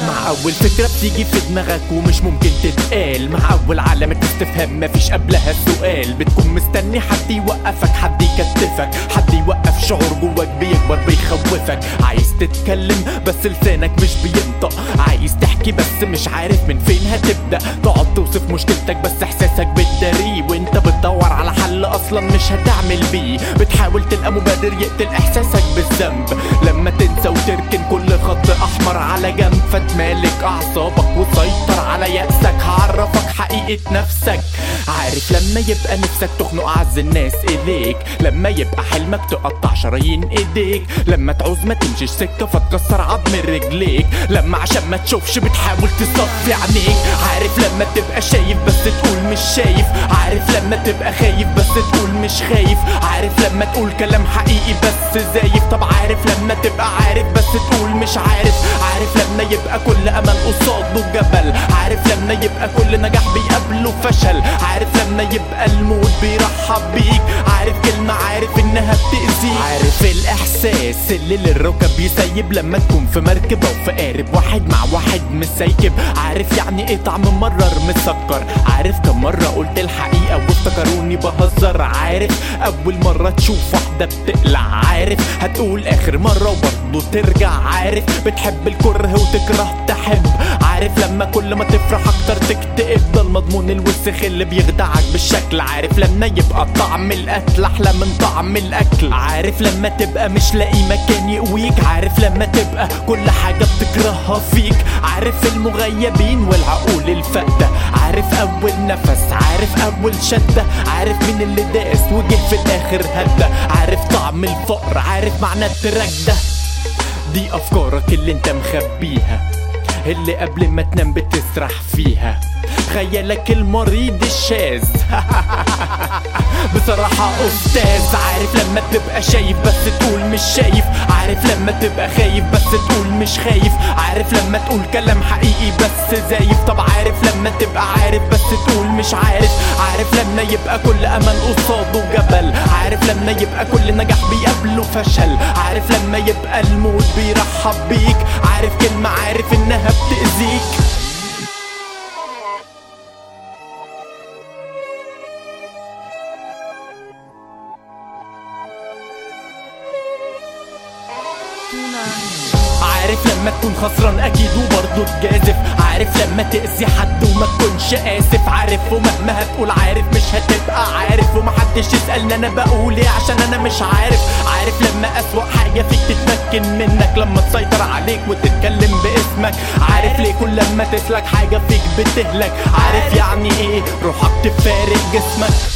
مع اول فكرة بتيجي في دماغك ومش ممكن تتقال، مع اول علامة استفهام مفيش قبلها سؤال، بتكون مستني حد يوقفك، حد يكتفك، حد يوقف شعور جواك بيكبر بيخوفك. عايز تتكلم بس لسانك مش بينطق، عايز تحكي بس مش عارف من فين هتبدأ، تقعد توصف مشكلتك بس احساسك بتداريه، وانت بتدور على حل اصلا مش هتعمل بيه، بتحاول تلقى مبرر يقتل احساسك بالذنب. لما تنسى وتركن كل خط احمر على جنب، فتمالك اعصابك وسيطر على يأسك، هعرفك حقيقة نفسك. عارف لما يبقى نفسك تخنق اعز الناس اليك، لما يبقى حلمك تقطع شرايين ايديك، لما تعوز ما تمشيش سكة فتكسر عظم رجليك، لما عشان ما تشوفش بتحاول تصفي عينيك. عارف لما تبقى شايف بس تقول مش شايف، عارف لما تبقى خايف بس تقول مش خايف، عارف لما تقول كلام حقيقي بس زايف. طب عارف لما تبقى عارف بس تقول مش عارف، عارف لما يبقى كل امل قصاده جبل، عارف لما يبقى كل نجاح بيقابله فشل، عارف لما يبقى الموت بيرحب بيك، عارف كلمة عارف انها بتأذيك. عارف الاحساس اللي للركب يسيب لما تكون في مركبة وفي قارب واحد مع واحد مسيكب، عارف يعني ايه طعم مرر مسكر، عارف كم مرة قلت الحقيقة وافتكروني بهزر، عارف اول مرة تشوف واحدة بتقلع، عارف هتقول اخر مرة وبرضه ترجع، عارف بتحب الكره وتكره تحب، عارف لما كل ما تفرح اكتر تكتئب، ده المضمون الوسخ اللي بيخدعك بالشكل، عارف لما يبقى طعم القتل احلى من طعم الاكل، عارف لما تبقى مش لاقي مكان يقويك، عارف لما تبقى كل حاجة بتكرهها فيك، عارف المغيبين والعقول الفقدة، عارف اول نفس، عارف اول شدة، عارف مين اللي داس وجه في الاخر هدى، عارف طعم الفقر، عارف معنى التراك ده. دي افكارك اللي انت مخبيها، اللي قبل ما تنام بتسرح فيها، خيالك المريض الشاذ بصراحة أستاذ. عارف لما تبقى شايف بس تقول مش شايف، عارف لما تبقى خايف بس تقول مش خايف، عارف لما تقول كلام حقيقي بس زايف. طب عارف لما تبقى عارف بس تقول مش عارف، عارف لما يبقى كل أمل قصاده جبل، عارف لما يبقى كل نجاح بيقابله فشل، عارف لما يبقى الموت بيرحب بيك، عارف كلمة عارف إنها بتأذيك. عارف لما تكون خسران اكيد وبرضه تجازف، عارف لما تأذي حد وما تكونش اسف، عارف ومهما هتقول عارف مش هتبقى عارف، ومحدش يسألني انا بقول ايه عشان انا مش عارف، عارف لما اسوأ حاجة فيك تتمكن منك، لما تسيطر عليك وتتكلم باسمك، عارف ليه كل لما تسلك حاجة فيك بتهلك، عارف يعني ايه روحك تفارق جسمك.